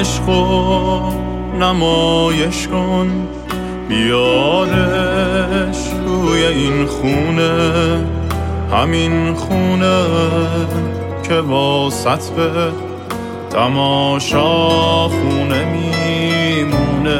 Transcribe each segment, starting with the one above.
عشقو نمایش کن، بیارش روی این خونه، همین خونه که واسط به تماشا خونه میمونه.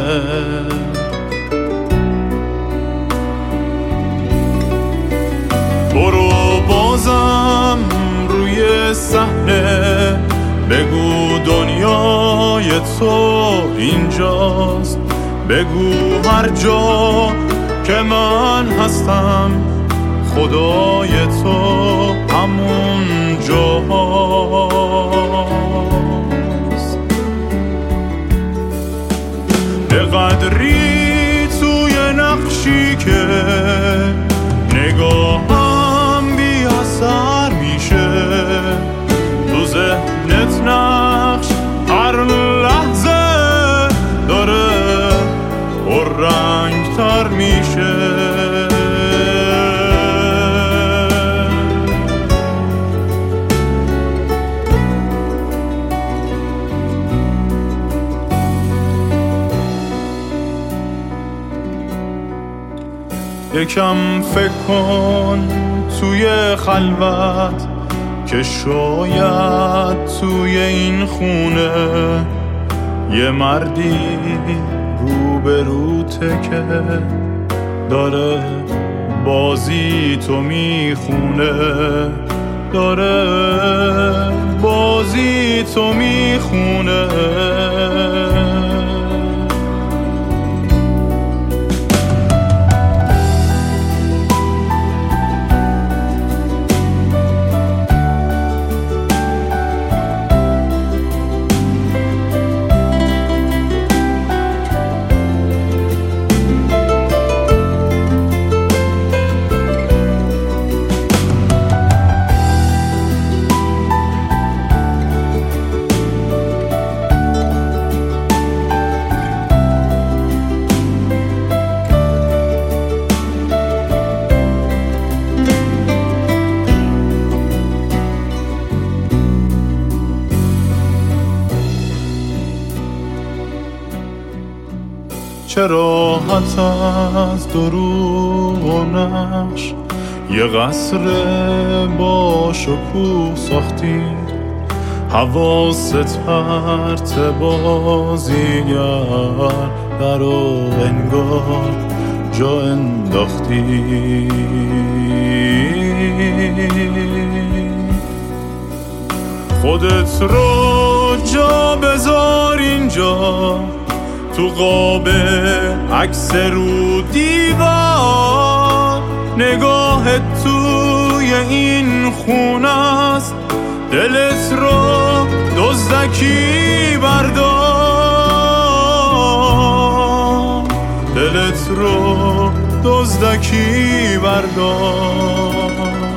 برو بازم روی صحنه، بگو دنیای تو اینجاست، بگو هر جا که من هستم خدای تو همون جاست. به قدری توی نقشی که نگاهم بی اثر میشه، تو ذهنت نقش هر لحظه داره پررنگ تر میشه. یکم فکر کن توی خلوت که شاید توی این خونه یه مردی روبروته که داره بازی تو میخونه، داره بازی تو میخونه. چه راحت از دروغ و نقش یه قصر با شکوه ساختی، حواست پرت بازیگر در و انگار جا انداختی. خودت رو جا بذار اینجا، تو قاب عکس رو دیوار، نگاهت توی این خونه است، دلت رو دزدکی بردار، دلت رو دزدکی بردار.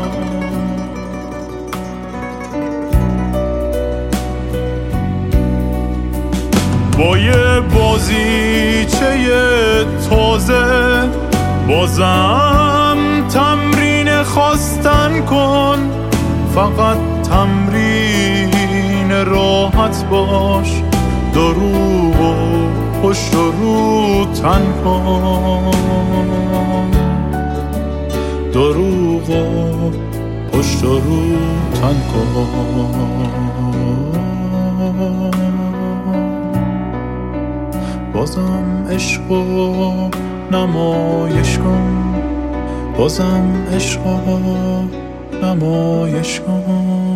با یه بازیچه تازه بازم تمرین خواستن کن، فقط تمرین راحت باش، دروغ و پشت رو تن کن، دروغ و پشت رو تن کن. بازم عشقو نمایش کن، بازم عشقو نمایش کن.